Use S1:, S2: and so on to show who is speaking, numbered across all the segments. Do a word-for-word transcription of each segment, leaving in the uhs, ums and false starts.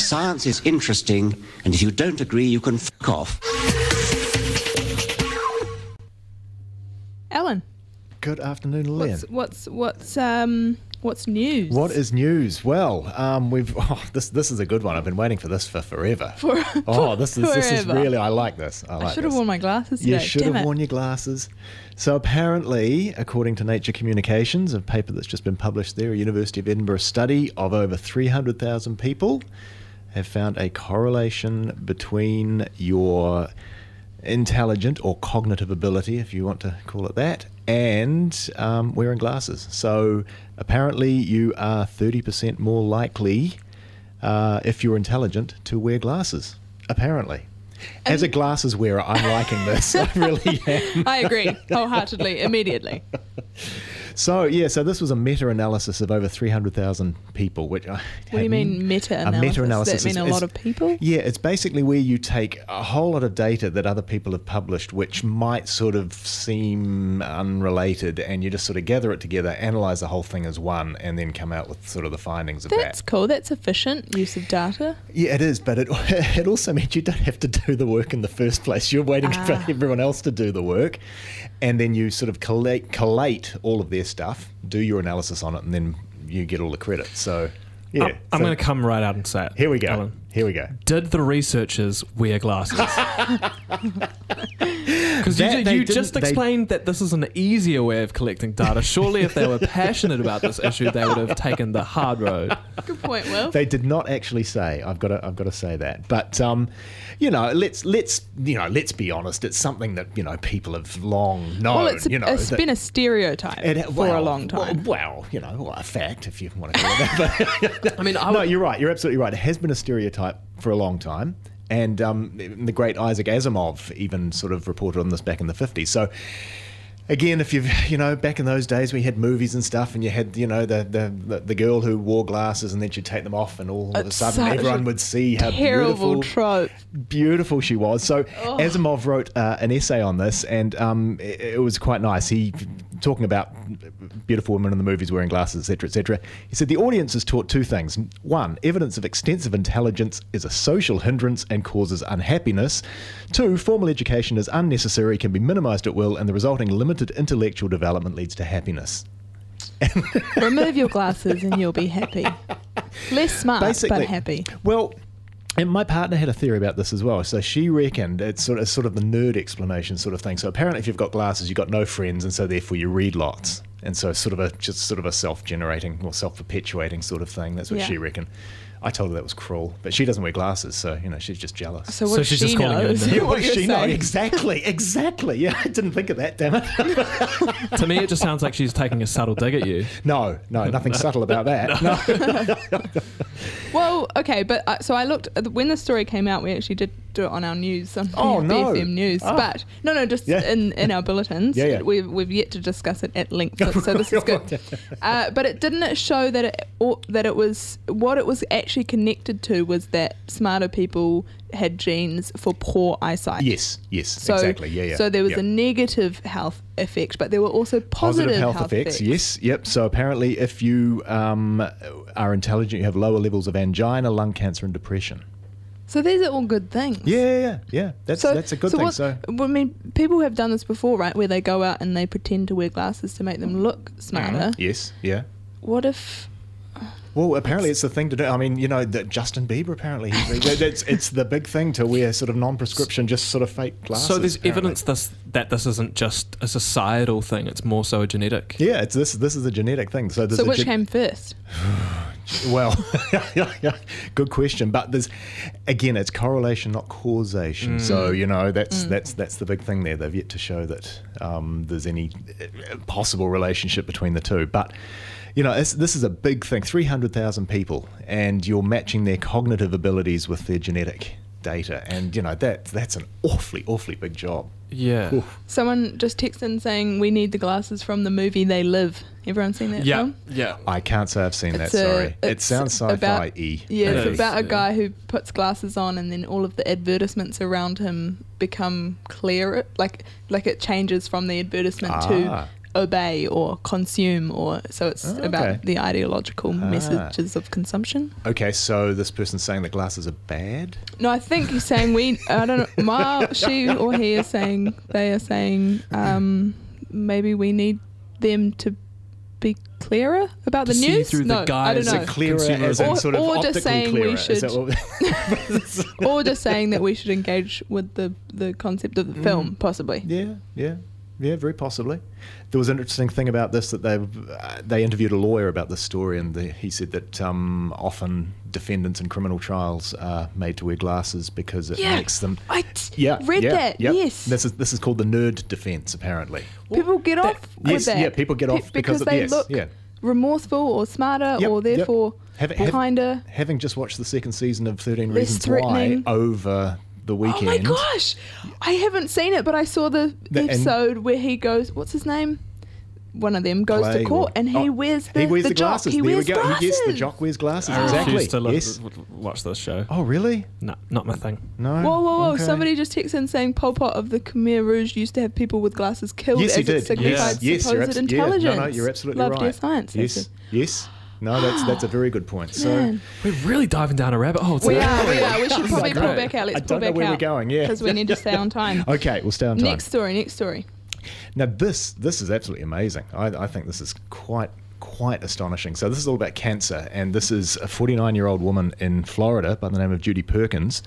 S1: Science is interesting, and if you don't agree, you can f*** off.
S2: Alan.
S3: Good afternoon, Lynn.
S2: What's what's what's um what's news?
S3: What is news? Well, um, we've oh, this this is a good one. I've been waiting for this for forever.
S2: For,
S3: oh, this is this is
S2: forever.
S3: really I like this. I, like
S2: I should have
S3: this.
S2: worn my glasses today.
S3: You should
S2: Damn
S3: have
S2: it.
S3: worn your glasses. So apparently, according to Nature Communications, a paper that's just been published there, a University of Edinburgh study of over three hundred thousand people have found a correlation between your intelligent or cognitive ability, if you want to call it that, and um, wearing glasses. So apparently you are thirty percent more likely, uh, if you're intelligent, to wear glasses, apparently.
S2: And
S3: As a glasses wearer, I'm liking this. I really am.
S2: I agree wholeheartedly, immediately.
S3: So, yeah, so this was a meta-analysis of over three hundred thousand people. Which I
S2: What do you mean meta-analysis?
S3: A meta-analysis
S2: Does that mean
S3: is-
S2: a lot of people?
S3: Yeah, it's basically where you take a whole lot of data that other people have published, which might sort of seem unrelated, and you just sort of gather it together, analyse the whole thing as one, and then come out with sort of the findings of
S2: That's
S3: that.
S2: cool. That's efficient use of data.
S3: Yeah, it is, but it it also means you don't have to do the work in the first place. You're waiting
S2: Ah.
S3: for everyone else to do the work, and then you sort of collate, collate all of their stuff, do your analysis on it, and then you get all the credit. So, yeah.
S4: I'm, I'm
S3: so
S4: going to come right out and say it.
S3: Here we go.
S4: Alan.
S3: Here we go.
S4: Did the researchers wear glasses? Because you,
S3: That
S4: ju-
S3: they
S4: you
S3: didn't-
S4: just
S3: they-
S4: explained that this is an easier way of collecting data. Surely if they were passionate about this issue, they would have taken the hard road.
S2: Good point, Will.
S3: They did not actually say. I've got to. I've got to say that. But um, you know, let's let's you know, let's be honest. It's something that you know people have long known.
S2: well, it's, a,
S3: you know,
S2: it's
S3: that-
S2: been a stereotype
S3: it-
S2: for
S3: well,
S2: a long time.
S3: Well, well, you know, well, a fact if you want to call it that. But
S4: I mean, I
S3: no,
S4: would-
S3: you're right. You're absolutely right. It has been a stereotype for a long time. And um, the great Isaac Asimov even sort of reported on this back in the fifties. So, again, if you've, you know, back in those days we had movies and stuff, and you had, you know, the the, the, the girl who wore glasses, and then she'd take them off, and all of a
S2: It's
S3: sudden
S2: such
S3: everyone
S2: a
S3: would see how
S2: Terrible
S3: beautiful,
S2: trope.
S3: beautiful she was. So Asimov wrote uh, an essay on this, and um, it, it was quite nice. He, talking about beautiful women in the movies wearing glasses, et cetera, et cetera. He said the audience is taught two things. One, evidence of extensive intelligence is a social hindrance and causes unhappiness. Two, formal education is unnecessary, can be minimised at will, and the resulting limited intellectual development leads to happiness.
S2: Remove your glasses and you'll be happy. Less smart,
S3: Basically,
S2: but happy.
S3: Well, and my partner had a theory about this as well. So she reckoned it's sort of sort of the nerd explanation sort of thing. So apparently, if you've got glasses, you've got no friends, and so therefore you read lots. And so sort of a just sort of a self-generating or self-perpetuating sort of thing. That's what
S2: Yeah.
S3: she reckoned. I told her that was cruel, but she doesn't wear glasses, so you know she's just jealous.
S2: So what
S4: So she's
S2: she
S4: just calling you a
S2: knows,
S4: nerd.
S3: Yeah,
S2: what
S3: what does
S2: you're
S3: she know?
S2: saying.
S3: Exactly, exactly. Yeah, I didn't think of that. Damn it.
S4: To me, it just sounds like she's taking a subtle dig at you.
S3: No, no, nothing subtle about that. No.
S2: Well, okay, but uh, so I looked when the story came out. We actually did do it on our news, on
S3: Oh, no.
S2: B F M News.
S3: Ah.
S2: But no, no, just
S3: Yeah.
S2: in, in our bulletins.
S3: Yeah, yeah.
S2: We've we've yet to discuss it at length, so, so this is good. Uh, but it didn't show that it or, that it was what it was actually connected to was that smarter people had genes for poor eyesight.
S3: Yes, yes,
S2: So,
S3: exactly. Yeah, yeah.
S2: So there was
S3: Yep.
S2: a negative health effect, but there were also positive,
S3: Positive health, effects, yes, yep. So apparently, if you um, are intelligent, you have lower levels of angina, lung cancer, and depression.
S2: So these are all good things.
S3: Yeah, yeah, yeah. yeah. That's that's a good thing.
S2: What,
S3: So
S2: I mean, people have done this before, right? Where they go out and they pretend to wear glasses to make them look smarter.
S3: yes, yeah.
S2: What if?
S3: Well, apparently it's the thing to do. I mean, you know, that Justin Bieber apparently he, that- it's it's the big thing to wear sort of non-prescription, just sort of fake glasses.
S4: So there's
S3: apparently.
S4: evidence this that this isn't just a societal thing; it's more so a genetic.
S3: Yeah, it's this this is a genetic thing. So there's
S2: So
S3: a
S2: which
S3: gen-
S2: came first?
S3: Well, good question. But there's again, it's correlation, not causation.
S4: Mm.
S3: So you know, that's that's that's the big thing there. They've yet to show that um, there's any uh, possible relationship between the two. But you know, it's, this is a big thing. three hundred thousand people, and you're matching their cognitive abilities with their genetic data, and you know that that's an awfully, awfully big job.
S4: Yeah.
S3: Oof.
S2: Someone just texted in saying we need the glasses from the movie They Live. Everyone seen that
S4: Yeah.
S2: film?
S4: Yeah.
S3: I can't say I've seen
S2: It's
S3: that.
S2: a-
S3: Sorry, it
S2: it's
S3: sounds
S2: about-
S3: sci-fi-y.
S2: Yeah,
S4: It
S2: it's
S4: is,
S2: about a
S4: yeah.
S2: guy who puts glasses on, and then all of the advertisements around him become clearer. Like, like it changes from the advertisement
S3: Ah.
S2: to obey or consume, or so it's
S3: Oh, okay.
S2: about the ideological
S3: Ah.
S2: messages of consumption.
S3: Okay, so this person's saying that glasses are bad?
S2: No, I think he's saying we. I don't know. Ma, she or he is saying they are saying um, maybe we need them to be clearer about
S4: To
S2: the
S4: see
S2: news.
S4: through the
S2: no, I
S4: guise
S2: don't
S4: of
S2: know.
S3: Clearer as in
S2: Or-
S3: sort of
S2: or just
S3: optically
S2: saying we
S3: clearer. Is
S2: should-
S3: that what-
S2: Or just saying that we should engage with the the concept of the film, possibly.
S3: Yeah, yeah, yeah, very possibly. There was an interesting thing about this that they uh, they interviewed a lawyer about this story, and the, he said that um, often defendants in criminal trials are made to wear glasses because it
S2: Yeah,
S3: makes them.
S2: I t-
S3: Yeah,
S2: read
S3: yeah,
S2: that.
S3: yeah.
S2: Yes,
S3: This is this is called the nerd defense, apparently.
S2: people get off with
S3: Yes,
S2: that.
S3: yeah, people get
S2: Pe-
S3: off because of-
S2: they
S3: yes,
S2: look
S3: yeah.
S2: remorseful or smarter
S3: Yep,
S2: or
S3: yep.
S2: therefore
S3: Have- have-
S2: kinder.
S3: Having just watched the second season of thirteen
S2: Less
S3: Reasons
S2: threatening.
S3: Why over the weekend.
S2: Oh my gosh, I haven't seen it, but I saw the,
S3: The- and-
S2: episode where he goes. What's his name? One of them goes
S3: Clay
S2: to court
S3: or-
S2: and he
S3: oh,
S2: wears the
S3: he wears
S2: the,
S3: the
S2: jock.
S3: glasses.
S2: He
S3: there
S2: wears
S3: we go.
S2: glasses.
S3: Yes, the jock wears glasses.
S4: I
S3: exactly.
S4: refuse to look,
S3: yes.
S4: watch this show.
S3: Oh, really?
S4: No, not my thing.
S3: No.
S2: Whoa, whoa, whoa!
S3: Okay.
S2: Somebody just texted in saying Pol Pot of the Khmer Rouge used to have people with glasses killed
S3: Yes,
S2: as
S3: he
S2: it
S3: did.
S2: signified
S3: Yes, yes, you're
S2: supposed
S3: abso- yeah,
S2: intelligence.
S3: no, no, you're absolutely
S2: Loved
S3: right.
S2: their science. they
S3: Yes,
S2: said.
S3: yes. No, that's that's a very good point. So
S2: Man.
S4: We're really diving down a rabbit hole
S2: We
S4: today.
S2: are, we are. We should probably pull
S4: Great.
S2: back out. Let's
S3: I
S2: pull
S3: don't know
S2: back
S3: where
S2: out.
S3: we're going. Yeah,
S2: Because we need to stay on time.
S3: okay, we'll stay on time.
S2: Next story, next story.
S3: Now this this is absolutely amazing. I, I think this is quite quite astonishing. So this is all about cancer, and this is a forty-nine year old woman in Florida by the name of Judy Perkins,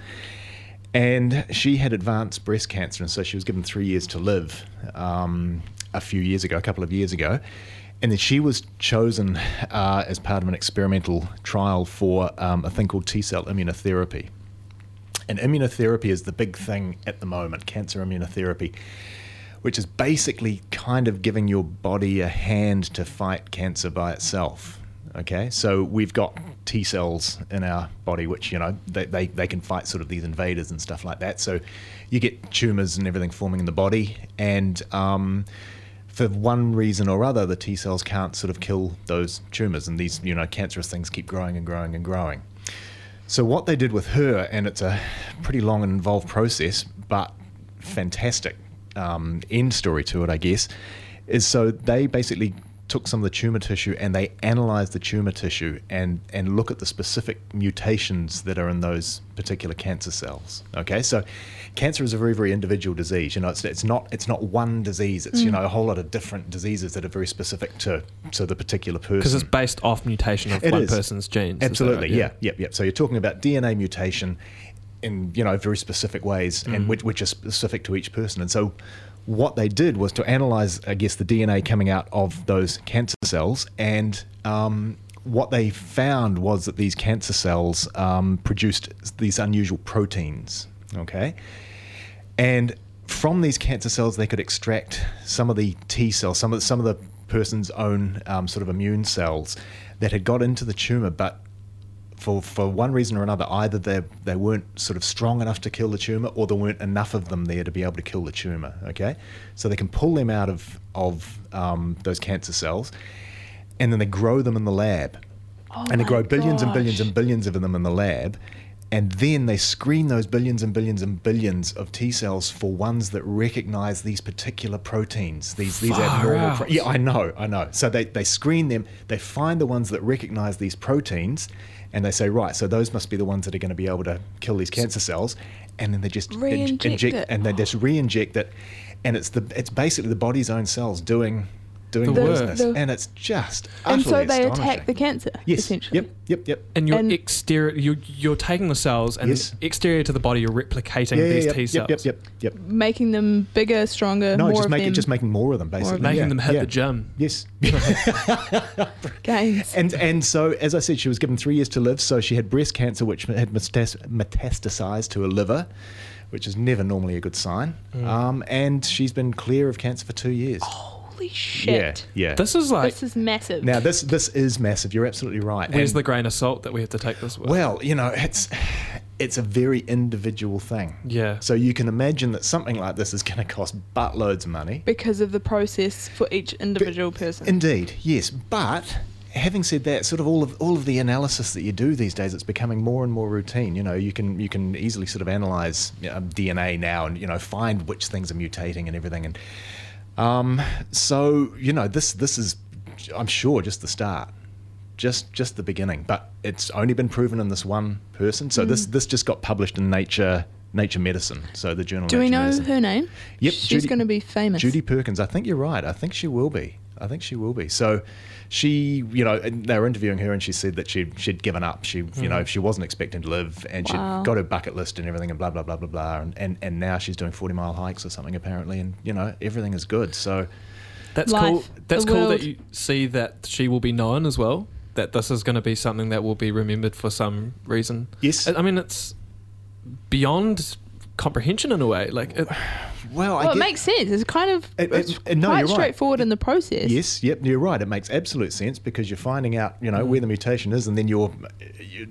S3: and she had advanced breast cancer, and so she was given three years to live um, a few years ago, a couple of years ago. And then she was chosen uh, as part of an experimental trial for um, a thing called T-cell immunotherapy. And immunotherapy is the big thing at the moment, cancer immunotherapy, which is basically kind of giving your body a hand to fight cancer by itself. Okay, so we've got T cells in our body, which, you know, they, they, they can fight sort of these invaders and stuff like that. So you get tumors and everything forming in the body, and um, for one reason or other, the T cells can't sort of kill those tumors, and these, you know, cancerous things keep growing and growing and growing. So what they did with her, and it's a pretty long and involved process, but fantastic um, end story to it, I guess, is so they basically took some of the tumor tissue and they analyzed the tumor tissue and, and look at the specific mutations that are in those particular cancer cells. Okay, so cancer is a very, very individual disease. You know, it's it's not it's not one disease. It's, you know, a whole lot of different diseases that are very specific to, to the particular person.
S4: Because it's based off mutation of
S3: It
S4: one
S3: is.
S4: person's genes. is that
S3: Absolutely,
S4: right?
S3: yeah, yep, yep. So you're talking about D N A mutation in, you know, very specific ways, and which, which are specific to each person. And so what they did was to analyze, I guess, the D N A coming out of those cancer cells, and um, what they found was that these cancer cells um, produced these unusual proteins, okay? And from these cancer cells, they could extract some of the T cells, some of the, some of the person's own um, sort of immune cells that had got into the tumor, but for for one reason or another, either they they weren't sort of strong enough to kill the tumor, or there weren't enough of them there to be able to kill the tumor. Okay, so they can pull them out of of um, those cancer cells, and then they grow them in the lab,
S2: Oh
S3: and they
S2: my
S3: grow billions and billions
S2: gosh.
S3: and billions of them in the lab. And then they screen those billions and billions and billions of T cells for ones that recognize these particular proteins, these these
S4: Far
S3: abnormal.
S4: out.
S3: Pro- yeah, I know, I know. So they, they screen them, they find the ones that recognize these proteins, and they say, right, so those must be the ones that are going to be able to kill these cancer cells, and then they just in-
S2: Re-inject
S3: inject
S2: it.
S3: and they just re-inject it, and it's the it's basically the body's own cells doing doing
S4: The
S3: the
S4: work.
S3: business,
S2: The-
S3: and it's just
S2: And so
S3: utterly
S2: they
S3: astonishing.
S2: attack the cancer,
S3: Yes.
S2: essentially.
S3: Yep. Yep. Yep.
S4: And you're
S2: And-
S4: exterior, you're, you're taking the cells, and
S3: Yes.
S4: exterior to the body, you're replicating
S3: Yeah, yeah,
S4: these
S3: yep,
S4: T cells,
S3: Yep. Yep. Yep. Yep.
S2: Making them bigger, stronger,
S3: No,
S2: more
S3: just
S2: of
S3: making
S2: them
S3: just making more of them, basically.
S2: them.
S4: making
S3: Yeah,
S4: them hit
S3: yeah.
S4: the gym.
S3: Yes.
S2: gains.
S3: And and so, as I said, she was given three years to live. So she had breast cancer, which had metas- metastasized to her liver, which is never normally a good sign.
S4: Mm.
S3: Um, and she's been clear of cancer for two years.
S2: Holy shit.
S3: Yeah, yeah.
S4: This is like,
S2: This is massive.
S3: now this this is massive. You're absolutely right.
S4: where's
S3: And-
S4: the grain of salt that we have to take this with?
S3: well, you know, it's it's a very individual thing.
S4: Yeah.
S3: So you can imagine that something like this is going to cost buttloads of money.
S2: because of the process for each individual person.
S3: Indeed, yes. But having said that, sort of all of all of the analysis that you do these days, it's becoming more and more routine. You know, you can you can easily sort of analyze you know, D N A now, and you know find which things are mutating and everything. And Um, so, you know, this this is, I'm sure, just the start. Just just the beginning. But it's only been proven in this one person. So mm. this this just got published in Nature Nature Medicine. So the journal
S2: Do
S3: Nature
S2: we know
S3: Medicine.
S2: her name?
S3: Yep.
S2: She's going to be famous.
S3: Judy Perkins. I think you're right. I think she will be. I think she will be. So she, you know, they were interviewing her and she said that she'd, she'd given up. She, mm. you know, she wasn't expecting to live and
S2: Wow.
S3: she'd got her bucket list and everything and blah, blah, blah, blah, blah. And, and, and now she's doing forty mile hikes or something apparently. And, you know, everything is good. So
S4: That's
S2: Life,
S4: cool. That's
S2: the
S4: cool
S2: world.
S4: that you see that she will be known as well. That this is going to be something that will be remembered for some reason.
S3: yes.
S4: I mean, it's beyond comprehension in a way. Like, it,
S3: well, I
S2: Well, it
S3: get,
S2: makes sense. It's kind of
S3: It- it-
S2: it's
S3: it- no,
S2: quite
S3: you're right.
S2: straightforward in the process.
S3: Yes, yep, you're right. It makes absolute sense because you're finding out, you know,
S4: Mm.
S3: where the mutation is, and then you're, you're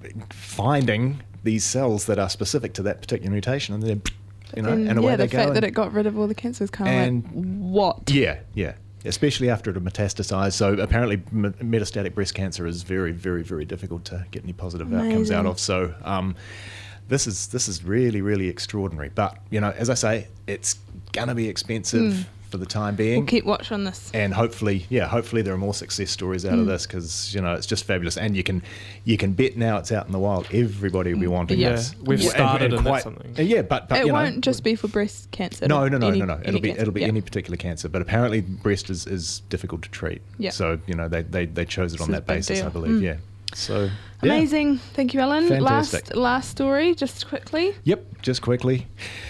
S3: finding these cells that are specific to that particular mutation, and then, you know,
S2: and,
S3: and away
S2: yeah,
S3: they
S2: the
S3: go.
S2: fact
S3: and-
S2: that it got rid of all the cancer is kind of
S3: And-
S2: like, what?
S3: yeah, yeah. Especially after it had metastasized. So apparently, m- metastatic breast cancer is very, very, very difficult to get any positive outcomes out
S2: Amazing.
S3: of. So um, this is this is really, really extraordinary. But you know, as I say, it's gonna be expensive
S2: Mm.
S3: for the time being.
S2: We'll keep watch on this.
S3: And hopefully, yeah, hopefully there are more success stories out of
S2: Mm.
S3: this because you know it's just fabulous. And you can, you can bet now it's out in the wild. Everybody will be wanting
S2: Yeah.
S3: this.
S4: We've
S3: And-
S4: started
S3: and
S4: and
S3: quite-
S4: that's something.
S3: uh, Yeah, but but
S2: it
S3: you know,
S2: won't just be for breast cancer.
S3: no, no, no,
S2: any-
S3: no, no.
S2: any
S3: It'll be
S2: cancer.
S3: it'll be
S2: Yeah.
S3: any particular cancer, but apparently breast is, is difficult to treat.
S2: Yeah.
S3: So you know they, they, they chose it
S2: This
S3: on
S2: is
S3: that
S2: a big
S3: basis, I
S2: deal.
S3: believe.
S2: Mm.
S3: Yeah. So yeah.
S2: Amazing. Thank you, Ellen.
S3: Fantastic.
S2: Last last story, just quickly.
S3: Yep. Just quickly.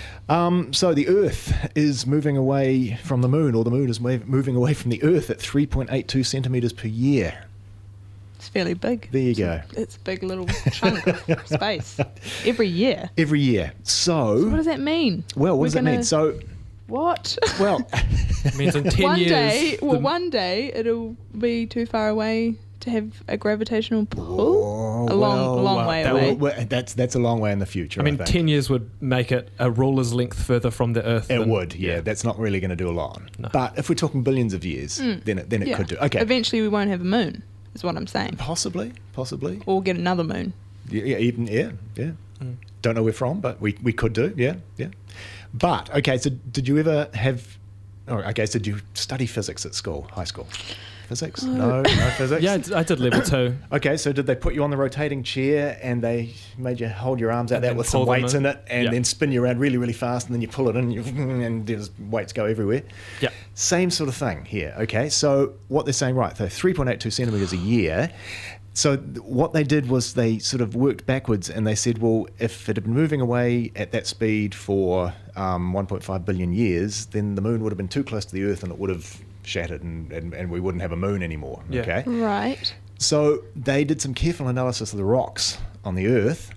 S3: Um, so the Earth is moving away from the Moon, or the Moon is mov- moving away from the Earth at three point eight two centimeters per year.
S2: It's fairly big.
S3: There you
S2: it's
S3: go.
S2: A, it's a big little chunk of space every year.
S3: Every year. So,
S2: So what does that mean?
S3: well, what
S2: We're
S3: does that
S2: gonna-
S3: mean? So,
S2: What?
S3: well,
S4: it means in ten
S2: one
S4: years.
S2: day, well,
S4: the-
S2: one day it'll be too far away to have a gravitational pull.
S3: Oh,
S2: a long,
S3: well,
S2: long
S3: well,
S2: way
S3: that
S2: away.
S3: will- well, that's that's a long way in the future.
S4: I mean,
S3: think.
S4: ten years would make it a ruler's length further from the Earth.
S3: It
S4: than-
S3: would, yeah. That's not really going to do a lot.
S4: No.
S3: But if we're talking billions of years,
S2: Mm.
S3: then it, then it
S2: Yeah.
S3: could do. Okay,
S2: Eventually, we won't have a moon. Is what I'm saying.
S3: possibly, possibly.
S2: Or get another moon.
S3: Yeah, yeah, even yeah, yeah.
S4: Mm.
S3: Don't know where from, but we, we could do. Yeah, yeah. But okay, so did you ever have? Oh, okay, so did you study physics at school, high school? Physics? No, no physics.
S4: Yeah, I d- I did level two.
S3: Okay, so did they put you on the rotating chair and they made you hold your arms out
S4: And
S3: there
S4: then
S3: with some
S4: pull them
S3: weights
S4: in?
S3: in it and
S4: Yeah.
S3: then spin you around really, really fast and then you pull it in and, you, and there's weights go everywhere?
S4: Yeah.
S3: Same sort of thing here. Okay, so what they're saying, right, so three point eight two centimetres a year. So th- what they did was they sort of worked backwards and they said, well, if it had been moving away at that speed for um, one point five billion years, then the moon would have been too close to the Earth and it would have shattered and, and, and we wouldn't have a moon anymore.
S4: Yeah.
S3: Okay.
S2: Right.
S3: So they did some careful analysis of the rocks on the Earth,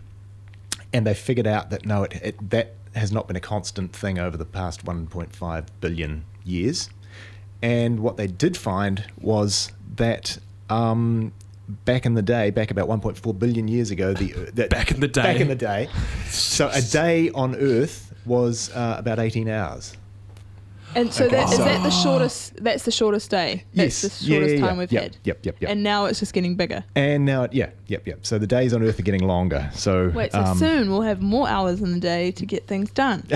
S3: and they figured out that no, it, it, that has not been a constant thing over the past one point five billion years. And what they did find was that um, back in the day, back about one point four billion years ago, the that,
S4: Back in the day.
S3: back in the day, so a day on Earth was uh, about eighteen hours.
S2: And so
S3: Okay,
S2: that is
S3: so-
S2: that the shortest? That's the shortest day. That's
S3: Yes.
S2: the
S3: Yeah,
S2: shortest
S3: yeah, yeah.
S2: time we've
S3: Yep,
S2: had.
S3: Yep, yep, yep.
S2: And now it's just getting bigger.
S3: And now, it, yeah, yep, yep. So the days on Earth are getting longer. So
S2: Wait, so
S3: um,
S2: soon we'll have more hours in the day to get things done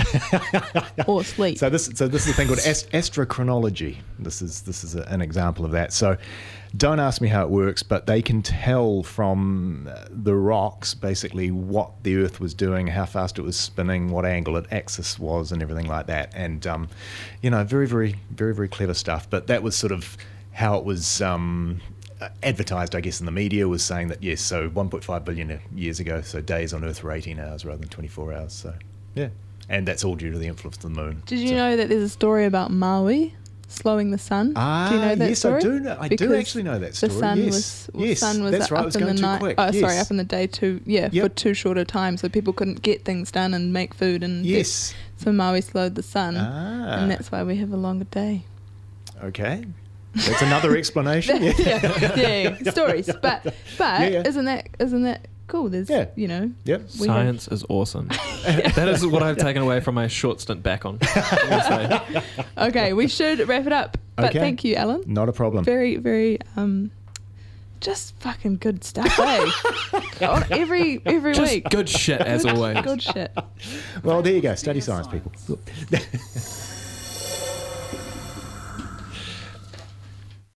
S2: or sleep.
S3: So this, so this is a thing called ast- astrochronology. This is this is a, an example of that. So, don't ask me how it works, but they can tell from uh, the rocks basically what the Earth was doing, how fast it was spinning, what angle its axis was, and everything like that. And um, you know, very, very, very, very clever stuff. But that was sort of how it was. Um, uh, advertised, I guess, in the media was saying that yes, so one point five billion years ago, so days on Earth were eighteen hours rather than twenty-four hours. So yeah, and that's all due to the influence of the moon.
S2: Did you
S3: So-
S2: know that there's a story about Maui slowing the sun?
S3: Ah,
S2: do you know that
S3: yes,
S2: story?
S3: I do know. I do
S2: Because
S3: actually know that story.
S2: The sun
S3: yes.
S2: was, well,
S3: yes,
S2: sun was
S3: that's right.
S2: up
S3: It was
S2: in
S3: going
S2: the
S3: too
S2: night.
S3: quick.
S2: Oh, sorry,
S3: yes.
S2: up in the day too. Yeah,
S3: Yep.
S2: for too short a time, so people couldn't get things done and make food. And
S3: Yes.
S2: so Maui slowed the sun,
S3: Ah.
S2: and that's why we have a longer day.
S3: Okay. That's another explanation. Yeah.
S2: yeah, yeah, yeah, stories. But but
S3: Yeah, yeah.
S2: isn't that isn't that cool? There's
S3: Yeah.
S2: you know.
S3: Yep.
S2: We have-
S4: Science is awesome. That is what I've taken away from my short stint back on. I will say.
S2: Okay, we should wrap it up. But
S3: Okay.
S2: thank you, Alan.
S3: Not a problem.
S2: Very very um, just fucking good stuff, eh? On every every
S4: Just
S2: week.
S4: good shit as always.
S2: Good shit.
S3: Well, there you go. Study science, people.